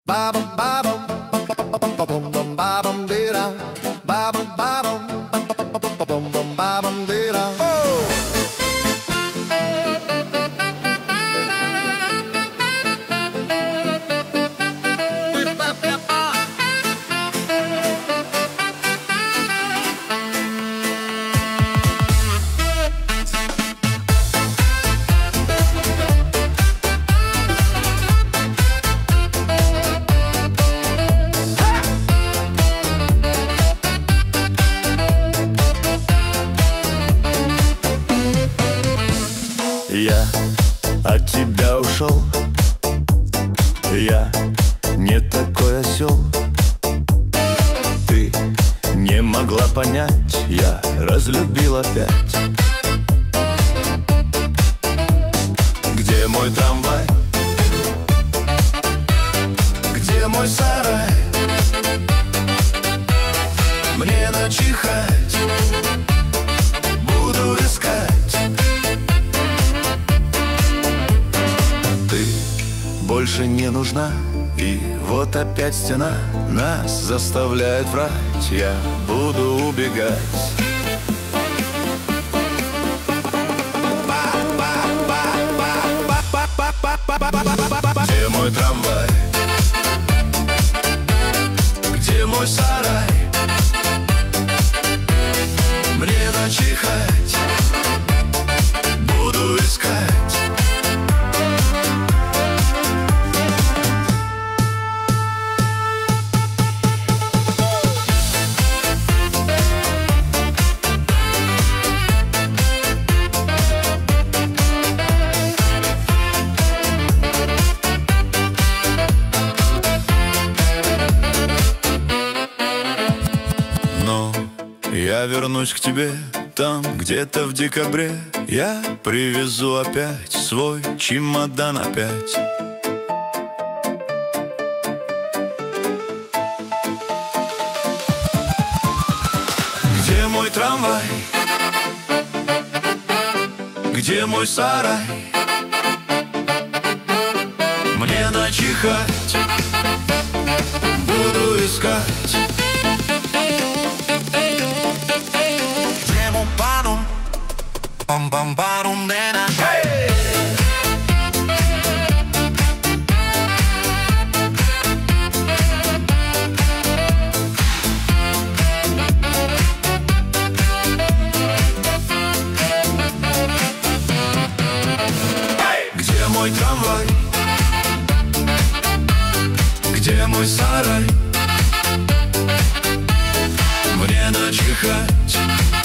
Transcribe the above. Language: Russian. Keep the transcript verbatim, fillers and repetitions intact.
Ba-bum, ba-bum, ba-bum, ba-bum, dee-da. Ba-bum, ba-bum, ba-bum, ba-bum, dee-da. Oh! Я от тебя ушел, я не такой осел. Ты не могла понять, я разлюбил опять. Где мой трамвай? Где мой сарай? Мне начихать, буду искать. Больше не нужна, и вот опять стена нас заставляет врать. Я буду убегать. Где мой трамвай? Где мой сарай? Мне начихать, буду искать. Я вернусь к тебе там, где-то в декабре. Я привезу опять свой чемодан опять. Где мой трамвай? Где мой сарай? Мне начихать, буду искать. Bum bum bum nena. Hey! Где мой трамвай? Где мой сарай? Мне начихать,